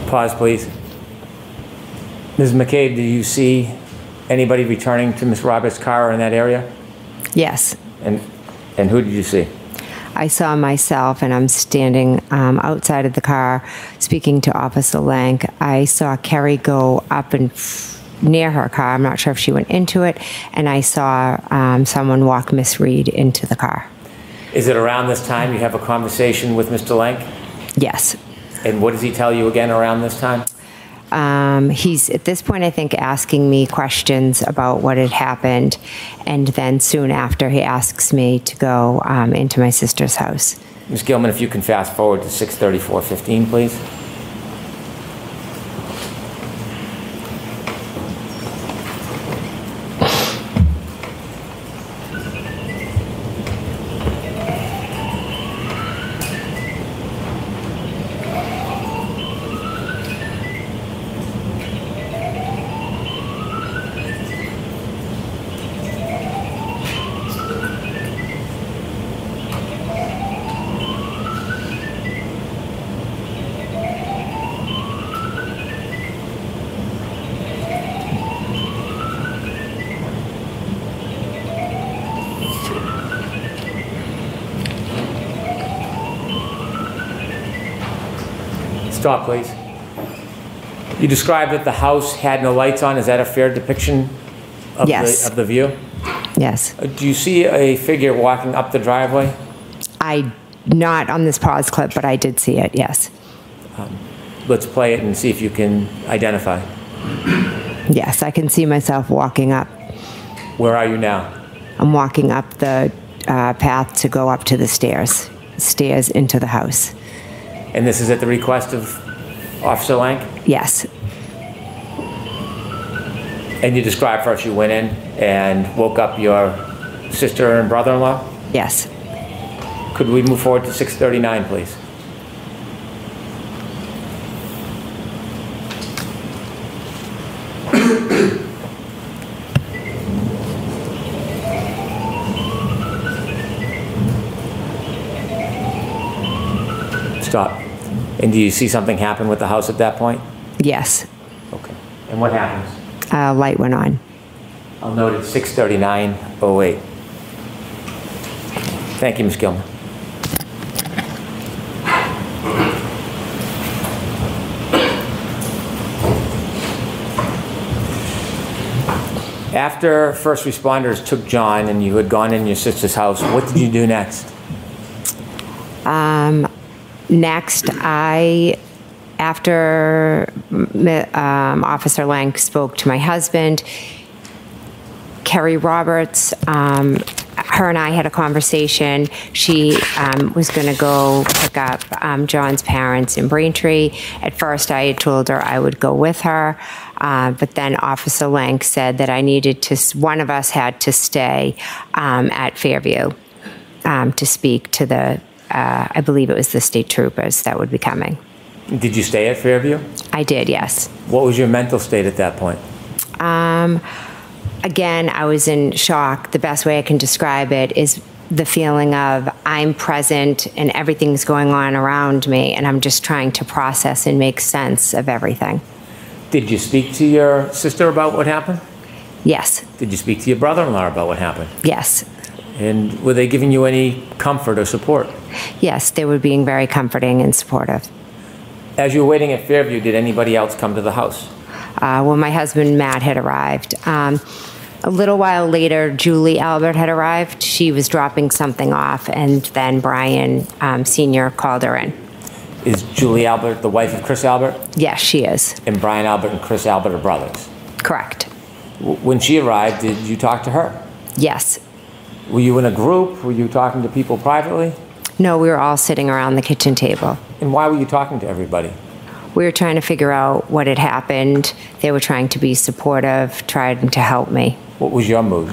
Pause, please. Miz McCabe, do you see anybody returning to Miz Roberts' car in that area? Yes. And and who did you see? I saw myself, and I'm standing um, outside of the car speaking to Officer Lank. I saw Kerry go up and f- near her car. I'm not sure if she went into it. And I saw um, someone walk Miss Reed into the car. Is it around this time you have a conversation with Mister Lank? Yes. And what does he tell you again around this time? Um, he's, at this point, I think, asking me questions about what had happened. And then soon after, he asks me to go um, into my sister's house. Miz Gilman, if you can fast forward to six thirty-four fifteen, please. Stop, please. You described that the house had no lights on. Is that a fair depiction of, yes. the, of the view? Yes. Uh, do you see a figure walking up the driveway? I, not on this pause clip, but I did see it, yes. Um, let's play it and see if you can identify. Yes, I can see myself walking up. Where are you now? I'm walking up the uh, path to go up to the stairs, stairs into the house. And this is at the request of Officer Lank? Yes. And you described first you went in and woke up your sister and brother-in-law? Yes. Could we move forward to six thirty-nine, please? Stop. And do you see something happen with the house at that point? Yes. Okay. And what happens? A light went on. I'll note it's six thirty-nine oh eight. Thank you, Miz Gilman. After first responders took John and you had gone in your sister's house, what did you do next? Um, next, I, after um, Officer Lank spoke to my husband, Kerry Roberts, um, her and I had a conversation. She um, was going to go pick up um, John's parents in Braintree. At first, I had told her I would go with her, uh, but then Officer Lank said that I needed to, one of us had to stay um, at Fairview um, to speak to the, uh, I believe it was the state troopers that would be coming. Did you stay at Fairview? I did, yes. What was your mental state at that point? Um... Again, I was in shock. The best way I can describe it is the feeling of I'm present and everything's going on around me, and I'm just trying to process and make sense of everything. Did you speak to your sister about what happened? Yes. Did you speak to your brother-in-law about what happened? Yes. And were they giving you any comfort or support? Yes, they were being very comforting and supportive. As you were waiting at Fairview, did anybody else come to the house? Uh, well, my husband, Matt, had arrived. Um, a little while later, Julie Albert had arrived. She was dropping something off, and then Brian um, Senior called her in. Is Julie Albert the wife of Chris Albert? Yes, she is. And Brian Albert and Chris Albert are brothers? Correct. W- when she arrived, did you talk to her? Yes. Were you in a group? Were you talking to people privately? No, we were all sitting around the kitchen table. And why were you talking to everybody? We were trying to figure out what had happened. They were trying to be supportive, trying to help me. What was your mood?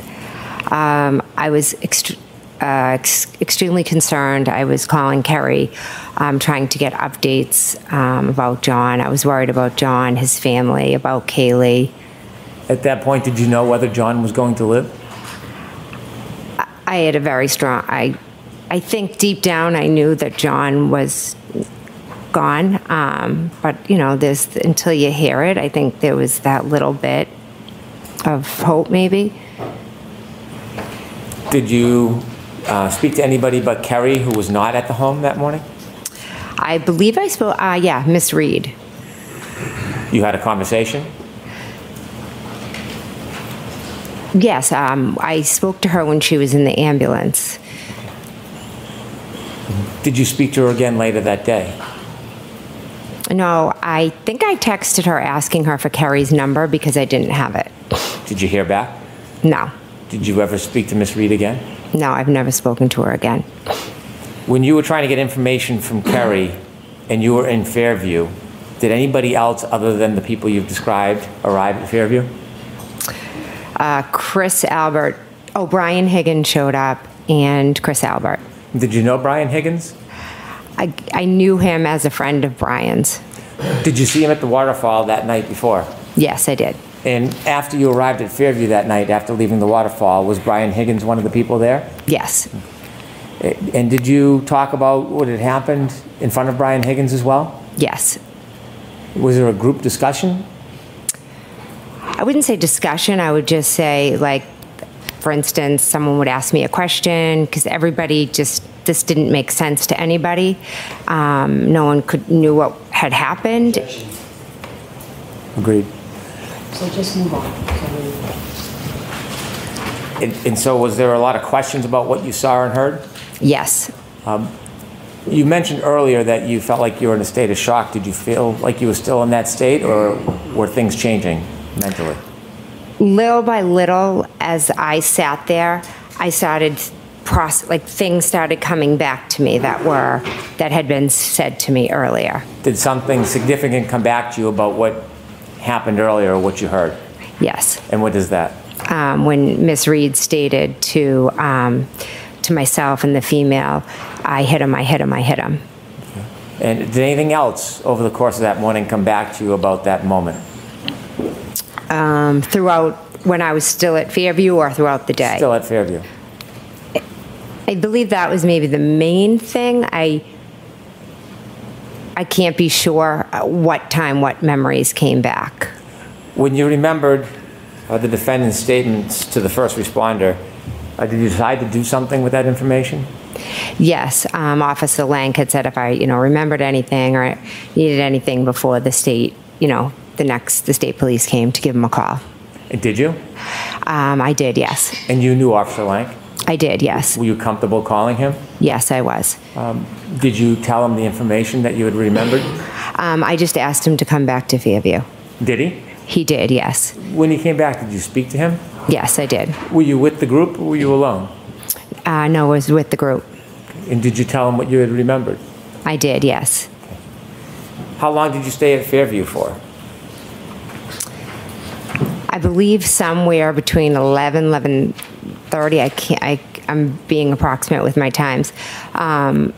Um, I was ext- uh, ex- extremely concerned. I was calling Kerry, um, trying to get updates um, about John. I was worried about John, his family, about Kaylee. At that point, did you know whether John was going to live? I, I had a very strong... I, I think deep down I knew that John was gone. Um, but, you know, there's, until you hear it, I think there was that little bit of hope, maybe. Did you uh, speak to anybody but Kerry who was not at the home that morning? I believe I spoke, uh, yeah, Miss Reed. You had a conversation? Yes, um, I spoke to her when she was in the ambulance. Did you speak to her again later that day? No, I think I texted her asking her for Kerry's number because I didn't have it. Did you hear back? No. Did you ever speak to Miss Reed again? No, I've never spoken to her again. When you were trying to get information from Kerry and you were in Fairview, did anybody else other than the people you've described arrive at Fairview? Uh, Chris Albert, oh, Brian Higgins showed up, and Chris Albert. Did you know Brian Higgins? I, I knew him as a friend of Brian's. Did you see him at the waterfall that night before? Yes, I did. And after you arrived at Fairview that night, after leaving the waterfall, was Brian Higgins one of the people there? Yes. And did you talk about what had happened in front of Brian Higgins as well? Yes. Was there a group discussion? I wouldn't say discussion. I would just say, like, for instance, someone would ask me a question because everybody just, this didn't make sense to anybody. Um, no one could knew what had happened. Agreed. So just move on. And, and so was there a lot of questions about what you saw and heard? Yes. Um, you mentioned earlier that you felt like you were in a state of shock. Did you feel like you were still in that state, or were things changing mentally? Little by little, as I sat there, I started, process, like things started coming back to me that were, that had been said to me earlier. Did something significant come back to you about what happened earlier, or what you heard? Yes. And what is that? Um, when Miss Reed stated to um, to myself and the female, I hit him, I hit him, I hit him. Okay. And did anything else over the course of that morning come back to you about that moment? Um, throughout, when I was still at Fairview, or throughout the day? Still at Fairview. I believe that was maybe the main thing. I I can't be sure what time, what memories came back. When you remembered uh, the defendant's statements to the first responder, uh, did you decide to do something with that information? Yes, um, Officer Lang had said if I, you know, remembered anything or needed anything before the state, you know, the next, the state police came to give him a call. And did you? Um, I did, yes. And you knew Officer Lang? I did, yes. Were you comfortable calling him? Yes, I was. Um, did you tell him the information that you had remembered? Um, I just asked him to come back to Fairview. Did he? He did, yes. When he came back, did you speak to him? Yes, I did. Were you with the group, or were you alone? Uh, no, I was with the group. And did you tell him what you had remembered? I did, yes. How long did you stay at Fairview for? I believe somewhere between eleven, eleven thirty. I can't, I, I'm being approximate with my times. Um,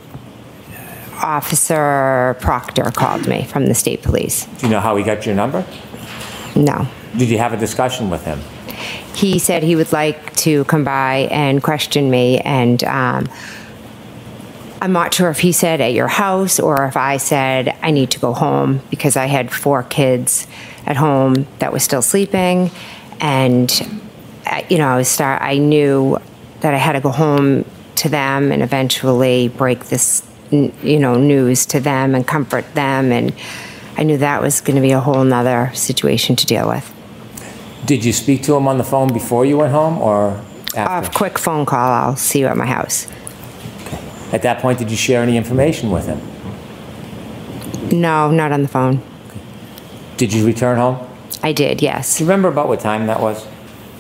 Officer Proctor called me from the state police. Do you know how he got your number? No. Did you have a discussion with him? He said he would like to come by and question me, and um, I'm not sure if he said at your house or if I said I need to go home because I had four kids at home that were still sleeping, and I, you know, I was start. I knew that I had to go home to them and eventually break this, you know, news to them and comfort them, and I knew that was going to be a whole nother situation to deal with. Did you speak to him on the phone before you went home, or after? A quick phone call. I'll see you at my house. Okay. At that point, did you share any information with him? No, not on the phone. Okay. Did you return home? I did, yes. Do you remember about what time that was?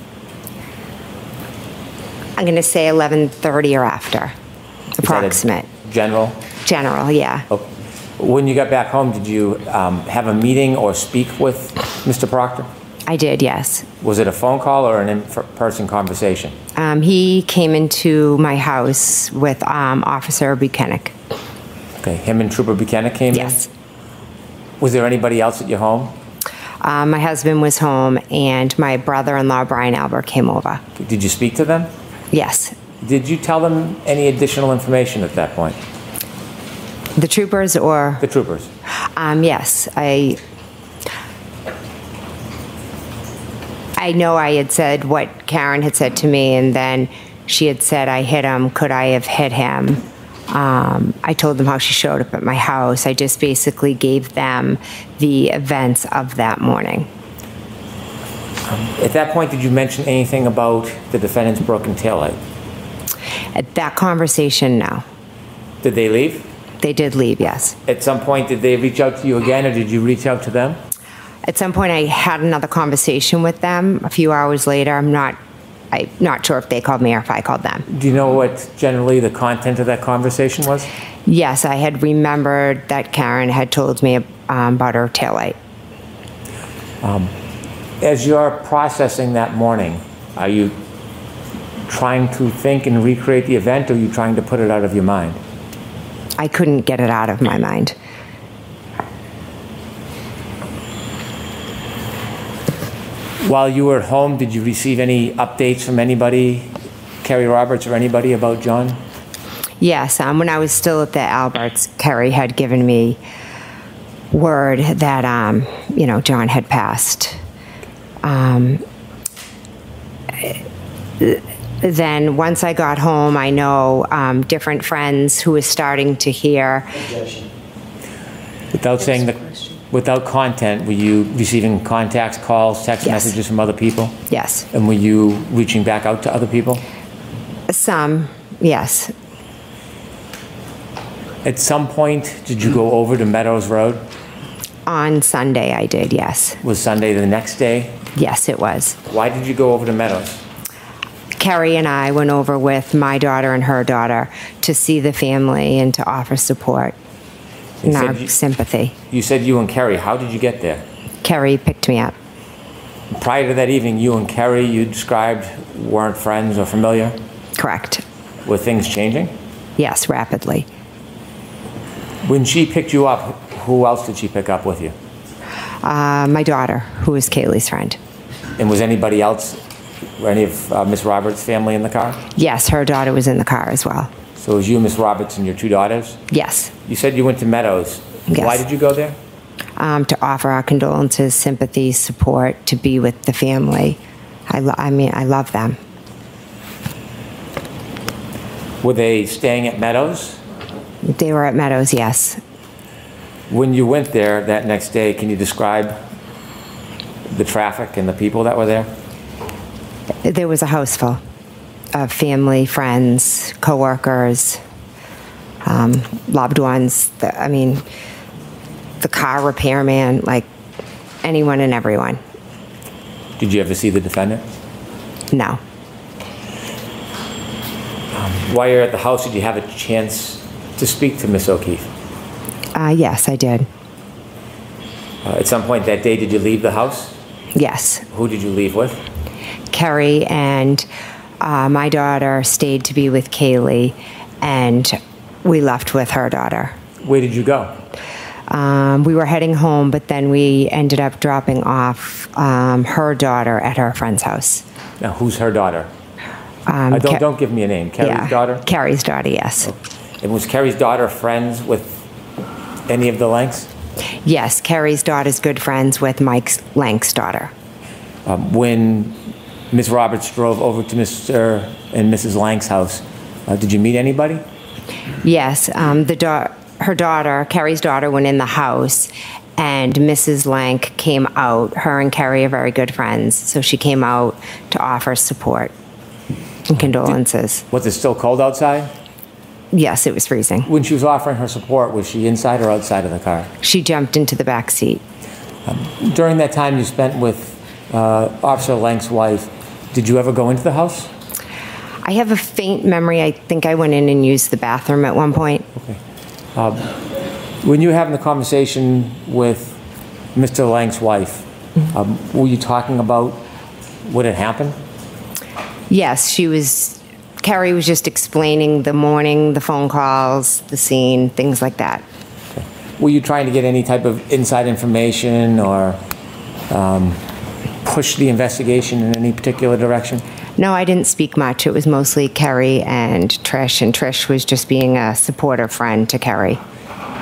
I'm going to say eleven thirty or after, approximate. General? General, yeah. Okay. When you got back home, did you um, have a meeting or speak with Mister Proctor? I did, yes. Was it a phone call or an in-person conversation? Um, he came into my house with um, Officer Buchanan. Okay, him and Trooper Buchanan came yes. in? Yes. Was there anybody else at your home? Um, my husband was home, and my brother-in-law, Brian Albert, came over. Did you speak to them? Yes. Did you tell them any additional information at that point? The troopers or? The troopers. Um, yes, I. I know I had said what Karen had said to me, and then she had said I hit him. Could I have hit him? Um, I told them how she showed up at my house. I just basically gave them the events of that morning. At that point, did you mention anything about the defendant's broken taillight? At that conversation, no. Did they leave? They did leave, yes. At some point, did they reach out to you again, or did you reach out to them? At some point, I had another conversation with them a few hours later. I'm not, I'm not sure if they called me or if I called them. Do you know what generally the content of that conversation was? Yes, I had remembered that Karen had told me um, about her taillight. Um, as you're processing that morning, are you trying to think and recreate the event, or are you trying to put it out of your mind? I couldn't get it out of my mind. While you were at home, did you receive any updates from anybody, Kerry Roberts or anybody, about John? Yes, um, when I was still at the Alberts, Kerry had given me word that, um, you know, John had passed. Um, then once I got home, I know um, different friends who were starting to hear. Without saying the, without content, were you receiving contacts, calls, text Yes. messages from other people? Yes. And were you reaching back out to other people? Some, yes. At some point, did you go over to Meadows Road? On Sunday, I did, yes. Was Sunday the next day? Yes, it was. Why did you go over to Meadows? Kerry and I went over with my daughter and her daughter to see the family and to offer support and said our you- sympathy. You said you and Kerry. How did you get there? Kerry picked me up. Prior to that evening, you and Kerry, you described, weren't friends or familiar? Correct. Were things changing? Yes, rapidly. When she picked you up, who else did she pick up with you? Uh, my daughter, who is Kaylee's friend. And was anybody else, or any of uh, Miss Roberts' family in the car? Yes, her daughter was in the car as well. So it was you, Miss Roberts, and your two daughters? Yes. You said you went to Meadows. Yes. Why did you go there? Um, to offer our condolences, sympathy, support, to be with the family. I, lo- I mean, I love them. Were they staying at Meadows? They were at Meadows, yes. When you went there that next day, can you describe the traffic and the people that were there? There was a house full of family, friends, coworkers, um, loved ones. The, I mean, the car repairman, like anyone and everyone. Did you ever see the defendant? No. While you're at the house, did you have a chance to speak to Miss O'Keefe? Uh, yes, I did. Uh, at some point that day, did you leave the house? Yes. Who did you leave with? Kerry and uh, my daughter stayed to be with Kaylee, and we left with her daughter. Where did you go? Um, we were heading home, but then we ended up dropping off um, her daughter at her friend's house. Now, who's her daughter? Um, uh, don't, Ke- don't give me a name. Kerry's yeah, daughter? Kerry's daughter, yes. And was Kerry's daughter friends with any of the Lanks? Yes, Kerry's daughter's good friends with Mike Lank's daughter. Um, when Miss Roberts drove over to Mister and Missus Lank's house, uh, did you meet anybody? Yes, um, the da- her daughter, Kerry's daughter, went in the house, and Missus Lank came out. Her and Kerry are very good friends, so she came out to offer support and condolences. Was it still cold outside? Yes, it was freezing. When she was offering her support, was she inside or outside of the car? She jumped into the back seat. Um, during that time you spent with uh, Officer Lank's wife, did you ever go into the house? I have a faint memory. I think I went in and used the bathroom at one point. Okay. Um, when you were having the conversation with Mister Lank's wife, mm-hmm. um, were you talking about what had happened? Yes, she was. Kerry was just explaining the morning, the phone calls, the scene, things like that. Okay. Were you trying to get any type of inside information or um, push the investigation in any particular direction? No, I didn't speak much. It was mostly Kerry and Trish, and Trish was just being a supportive friend to Kerry.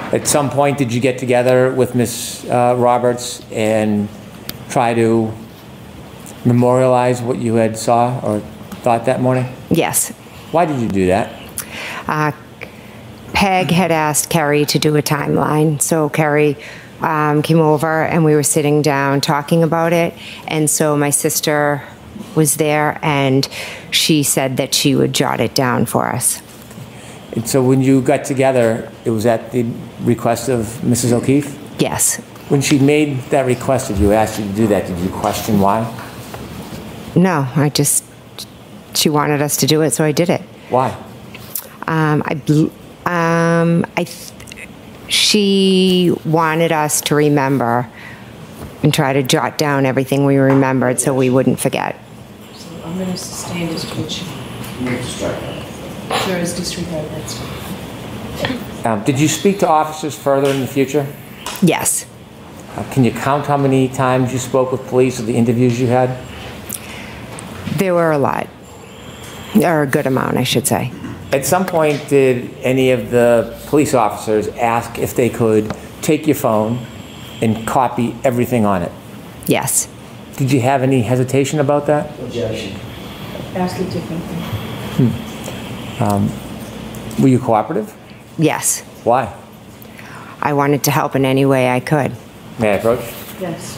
At some point, did you get together with Miz Uh, Roberts and try to memorialize what you had saw or thought that morning? Yes. Why did you do that? Uh, Peg had asked Kerry to do a timeline, so Kerry um, came over and we were sitting down talking about it, and so my sister was there and she said that she would jot it down for us. And so when you got together, it was at the request of Missus O'Keefe? Yes. When she made that request of you, asked you to do that, did you question why? No, I just, she wanted us to do it, so I did it. Why? Um, I, bl- um, I, th- she wanted us to remember and try to jot down everything we remembered so we wouldn't forget. So I'm going to sustain disregard. Sure, as disregard, that's fine. Um, did you speak to officers further in the future? Yes. Uh, can you count how many times you spoke with police or the interviews you had? There were a lot. Or a good amount, I should say. At some point, did any of the police officers ask if they could take your phone and copy everything on it? Yes. Did you have any hesitation about that? Objection. Ask it differently. Hmm. Um, were you cooperative? Yes. Why? I wanted to help in any way I could. May I approach? Yes.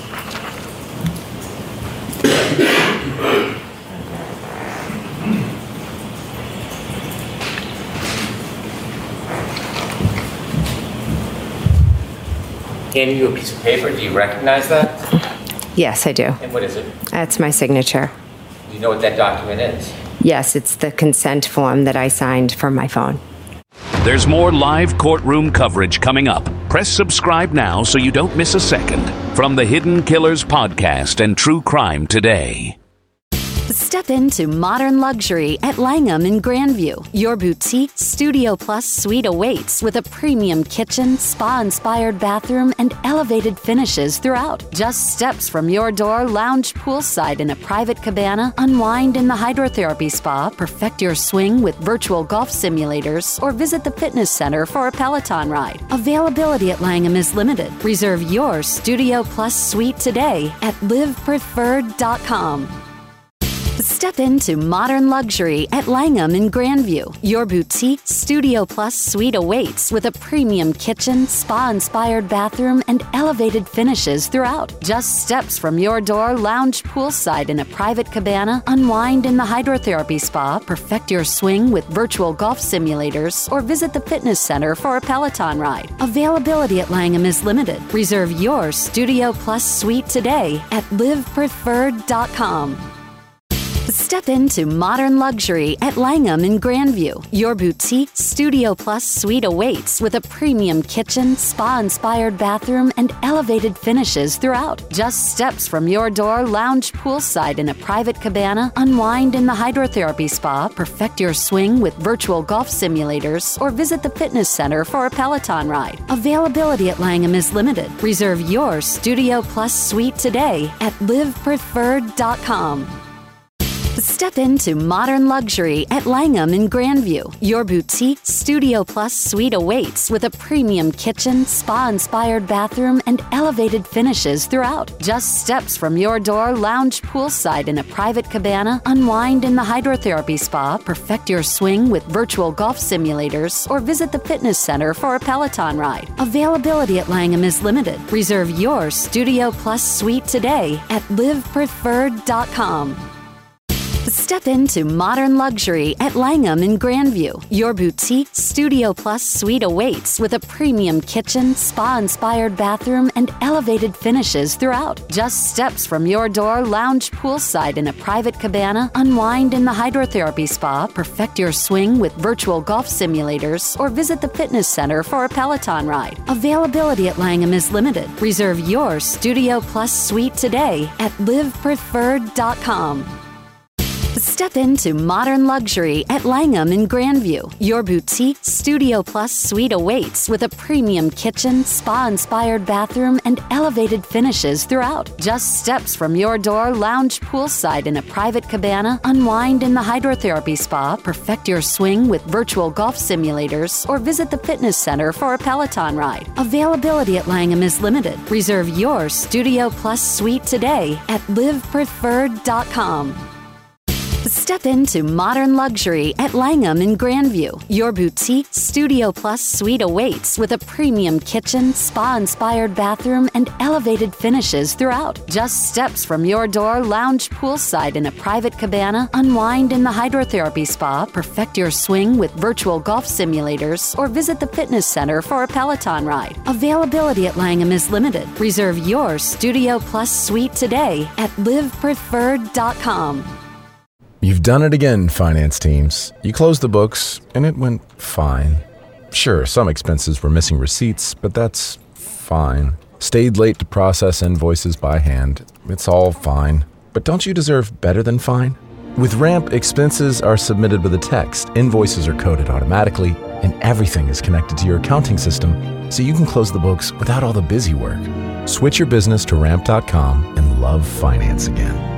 Handing you a piece of paper, do you recognize that? Yes, I do. And what is it? That's my signature. Do you know what that document is? Yes, it's the consent form that I signed from my phone. There's more live courtroom coverage coming up. Press subscribe now so you don't miss a second. From the Hidden Killers podcast and True Crime Today. Step into modern luxury at Langham in Grandview. Your boutique Studio Plus suite awaits with a premium kitchen, spa-inspired bathroom, and elevated finishes throughout. Just steps from your door, lounge poolside in a private cabana, unwind in the hydrotherapy spa, perfect your swing with virtual golf simulators, or visit the fitness center for a Peloton ride. Availability at Langham is limited. Reserve your Studio Plus suite today at live preferred dot com. Step into modern luxury at Langham in Grandview. Your boutique Studio Plus suite awaits with a premium kitchen, spa-inspired bathroom, and elevated finishes throughout. Just steps from your door, lounge poolside in a private cabana, unwind in the hydrotherapy spa, perfect your swing with virtual golf simulators, or visit the fitness center for a Peloton ride. Availability at Langham is limited. Reserve your Studio Plus suite today at live preferred dot com. Step into modern luxury at Langham in Grandview. Your boutique Studio Plus suite awaits with a premium kitchen, spa-inspired bathroom, and elevated finishes throughout. Just steps from your door, lounge poolside in a private cabana, unwind in the hydrotherapy spa, perfect your swing with virtual golf simulators, or visit the fitness center for a Peloton ride. Availability at Langham is limited. Reserve your Studio Plus suite today at live preferred dot com. Step into modern luxury at Langham in Grandview. Your boutique Studio Plus suite awaits with a premium kitchen, spa-inspired bathroom, and elevated finishes throughout. Just steps from your door, lounge poolside in a private cabana, unwind in the hydrotherapy spa, perfect your swing with virtual golf simulators, or visit the fitness center for a Peloton ride. Availability at Langham is limited. Reserve your Studio Plus suite today at live preferred dot com. Step into modern luxury at Langham in Grandview. Your boutique Studio Plus suite awaits with a premium kitchen, spa-inspired bathroom, and elevated finishes throughout. Just steps from your door, lounge poolside in a private cabana, unwind in the hydrotherapy spa, perfect your swing with virtual golf simulators, or visit the fitness center for a Peloton ride. Availability at Langham is limited. Reserve your Studio Plus suite today at live preferred dot com. Step into modern luxury at Langham in Grandview. Your boutique Studio Plus suite awaits with a premium kitchen, spa-inspired bathroom, and elevated finishes throughout. Just steps from your door, lounge poolside in a private cabana, unwind in the hydrotherapy spa, perfect your swing with virtual golf simulators, or visit the fitness center for a Peloton ride. Availability at Langham is limited. Reserve your Studio Plus suite today at live preferred dot com. Step into modern luxury at Langham in Grandview. Your boutique Studio Plus suite awaits with a premium kitchen, spa-inspired bathroom, and elevated finishes throughout. Just steps from your door, lounge poolside in a private cabana, unwind in the hydrotherapy spa, perfect your swing with virtual golf simulators, or visit the fitness center for a Peloton ride. Availability at Langham is limited. Reserve your Studio Plus suite today at live preferred dot com. You've done it again, finance teams. You closed the books, and it went fine. Sure, some expenses were missing receipts, but that's fine. Stayed late to process invoices by hand. It's all fine. But don't you deserve better than fine? With Ramp, expenses are submitted with a text, invoices are coded automatically, and everything is connected to your accounting system, so you can close the books without all the busy work. Switch your business to ramp dot com and love finance again.